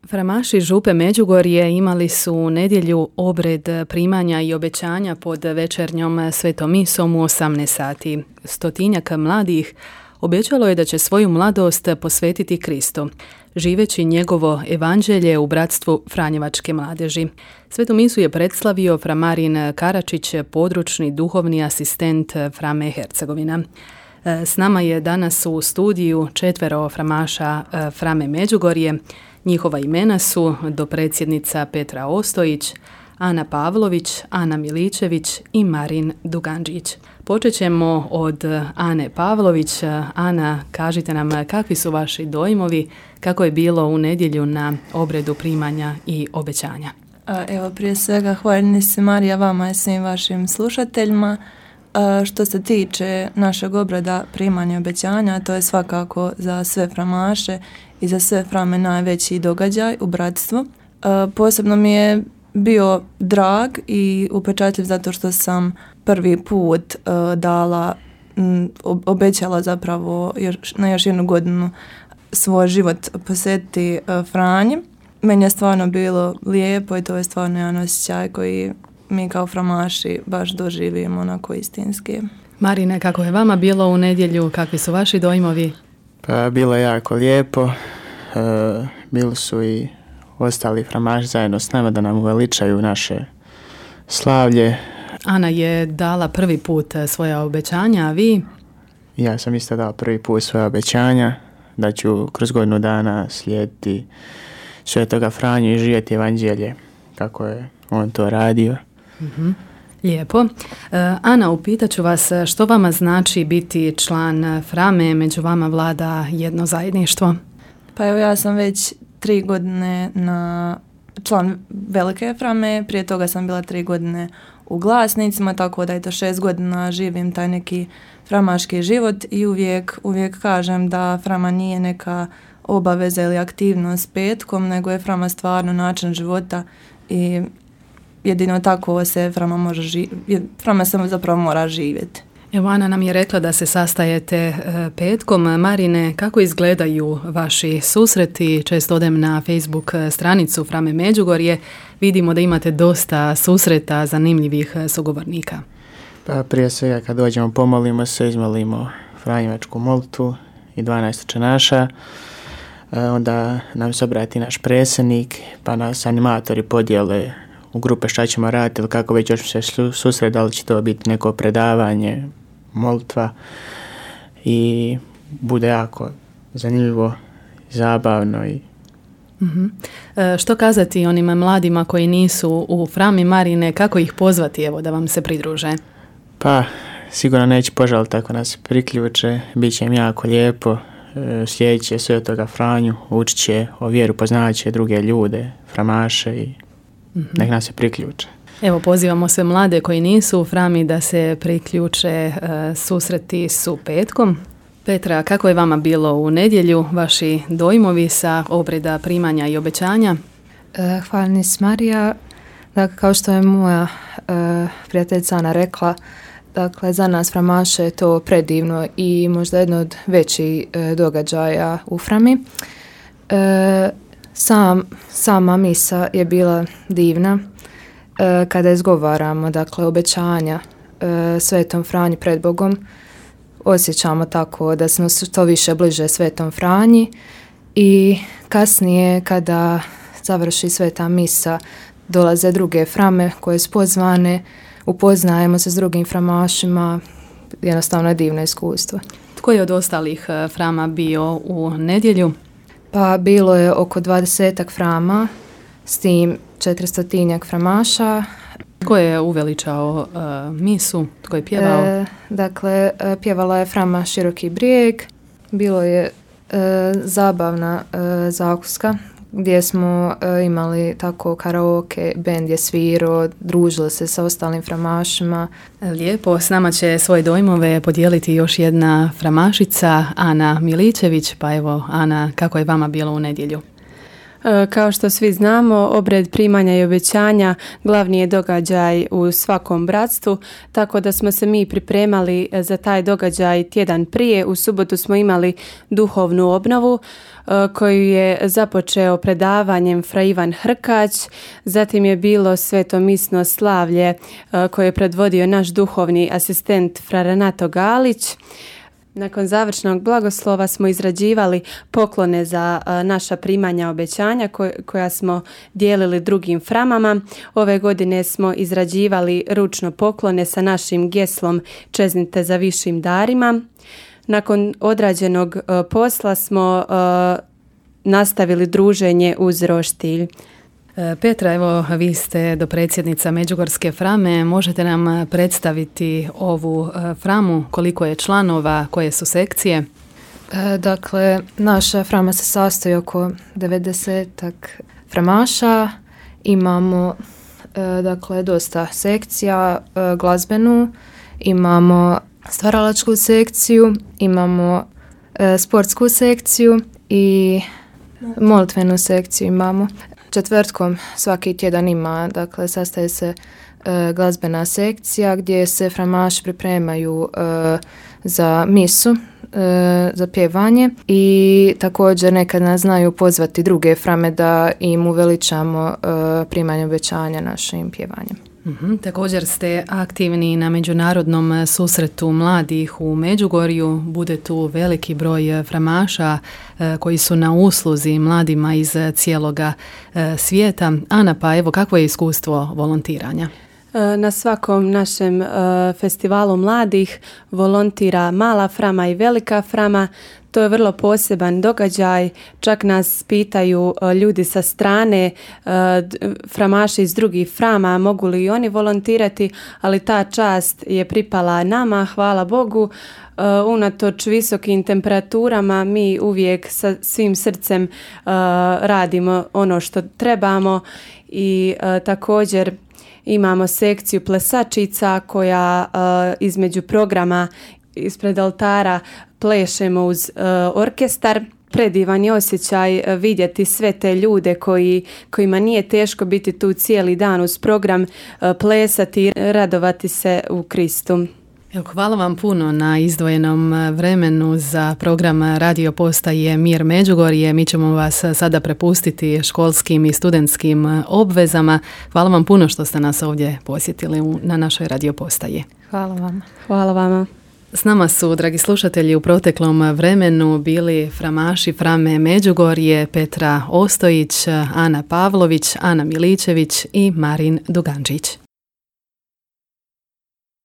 Framaši Župe Međugorje imali su u nedjelju obred primanja i obećanja pod večernjom svetom misom u 18 sati. Stotinjak mladih obećalo je da će svoju mladost posvetiti Kristu, živeći njegovo evanđelje u bratstvu Franjevačke mladeži. Svetu misu je predslavio Framarin Karačić, područni duhovni asistent Frame Hercegovina. S nama je danas u studiju 4 framaša Frame Međugorje. Njihova imena su dopredsjednica Petra Ostojić, Ana Pavlović, Ana Miličević i Marin Duganđić. Počet ćemo od Ane Pavlović. Ana, kažite nam kakvi su vaši dojmovi, kako je bilo u nedjelju na obredu primanja i obećanja. Evo, prije svega hvaljeni se Marija vama i svim vašim slušateljima. Što se tiče našeg obreda primanja i obećanja, to je svakako za sve framaše i za sve frame najveći događaj u bratstvu. Posebno mi je bio drag i upečatljiv zato što sam prvi put obećala zapravo na još jednu godinu svoj život posvetiti Franji. Meni je stvarno bilo lijepo i to je stvarno jedan osjećaj koji mi kao framaši baš doživimo onako istinski. Marine, kako je vama bilo u nedjelju? Kakvi su vaši dojmovi? Pa bilo je jako lijepo. Bili su i ostali framaši zajedno s nama da nam uveličaju naše slavlje. Ana je dala prvi put svoja obećanja, a vi? Ja sam isto dao prvi put svoja obećanja da ću kroz godinu dana slijediti Svetoga Franju i živjeti evanđelje kako je on to radio. Mm-hmm. Lijepo. Ana, upitat ću vas što vama znači biti član Frame, među vama vlada jedno zajedništvo? Pa evo, ja sam već 3 godine član Velike Frame, prije toga sam bila 3 godine u Glasnicima, tako da je to 6 godina živim taj neki framaški život i uvijek kažem da Frama nije neka obaveza ili aktivnost petkom, nego je Frama stvarno način života i jedino tako se Frama može Frama se zapravo mora živjeti. Evo, Ana nam je rekla da se sastajete petkom. Marine, kako izgledaju vaši susreti? Često odem na Facebook stranicu Frame Međugorje. Vidimo da imate dosta susreta zanimljivih sugovornika. Pa prije svega kad dođemo pomolimo se, izmolimo Franjevačku molitvu i 12 očenaša. Onda nam se obrati naš predsjednik, pa nas animatori podijele u grupe šta ćemo raditi ili kako već još se susret, da li će to biti neko predavanje, molitva i bude jako zanimljivo, zabavno. Mm-hmm. Što kazati onim mladima koji nisu u Frami, Marine, kako ih pozvati evo da vam se pridruže? Pa sigurno neće požaliti ako nas priključe, bit će im jako lijepo. Slijedit će Svetoga Franju, učit će o vjeru, poznavat će druge ljude, framaše i nek nas se priključe. Evo, pozivamo sve mlade koji nisu u Frami da se priključe, susreti su petkom. Petra, kako je vama bilo u nedjelju, vaši dojmovi sa obreda primanja i obećanja? Hvala nis Marija. Dakle, kao što je moja prijateljica Ana rekla, dakle, za nas framaše je to predivno i možda jedno od većih događaja u Frami. Sama misa je bila divna. Kada izgovaramo, dakle, obećanja Svetom Franji pred Bogom, osjećamo tako da smo što više bliže Svetom Franji i kasnije kada završi Sveta misa dolaze druge frame koje su pozvane, upoznajemo se s drugim framašima, jednostavno je divno iskustvo. Tko je od ostalih frama bio u nedjelju? Pa bilo je oko 20 frama, s tim 400 framaša. Tko je uveličao misu? Tko je pjevao? Dakle, pjevala je Frama Široki Brijeg. Bilo je zabavna zakuska gdje smo imali tako karaoke, bend je svirao, družili se sa ostalim framašima. Lijepo, s nama će svoje dojmove podijeliti još jedna framašica, Ana Miličević. Pa evo, Ana, kako je vama bilo u nedjelju? Kao što svi znamo, obred primanja i obećanja glavni je događaj u svakom bratstvu, tako da smo se mi pripremali za taj događaj tjedan prije. U subotu smo imali duhovnu obnovu koju je započeo predavanjem fra Ivan Hrkać, zatim je bilo svetomisno slavlje koje je predvodio naš duhovni asistent fra Renato Galić. Nakon završnog blagoslova smo izrađivali poklone za naša primanja obećanja koja smo dijelili drugim framama. Ove godine smo izrađivali ručno poklone sa našim geslom Čeznite za višim darima. Nakon odrađenog posla smo nastavili druženje uz roštilj. Petra, evo vi ste dopredsjednica Međugorske frame, možete nam predstaviti ovu framu, koliko je članova, koje su sekcije? Dakle, naša frama se sastoji oko 90-ak framaša, imamo dakle dosta sekcija, glazbenu, imamo stvaralačku sekciju, imamo sportsku sekciju i molitvenu sekciju imamo. Četvrtkom svaki tjedan ima, dakle, sastaje se glazbena sekcija gdje se framaši pripremaju za misu, za pjevanje i također nekad nas znaju pozvati druge frame da im uveličamo primanje obećanja našim pjevanjem. Također ste aktivni na međunarodnom susretu mladih u Međugorju. Bude tu veliki broj framaša koji su na usluzi mladima iz cijeloga svijeta. Ana, pa evo, kakvo je iskustvo volontiranja? Na svakom našem festivalu mladih volontira mala frama i velika frama. To je vrlo poseban događaj, čak nas pitaju ljudi sa strane, framaši iz drugih frama, mogu li i oni volontirati, ali ta čast je pripala nama, hvala Bogu. Unatoč visokim temperaturama mi uvijek sa svim srcem radimo ono što trebamo i također imamo sekciju plesačica koja između programa ispred oltara plešemo uz orkestar. Predivan je osjećaj vidjeti sve te ljude kojima nije teško biti tu cijeli dan uz program, plesati i radovati se u Kristu. Evo, hvala vam puno na izdvojenom vremenu za program radio postaje Mir Međugorje. Mi ćemo vas sada prepustiti školskim i studentskim obvezama. Hvala vam puno što ste nas ovdje posjetili na našoj radio postaji. Hvala vam. Hvala vama. S nama su, dragi slušatelji, u proteklom vremenu bili framaši frame Međugorje, Petra Ostojić, Ana Pavlović, Ana Miličević i Marin Dugančić.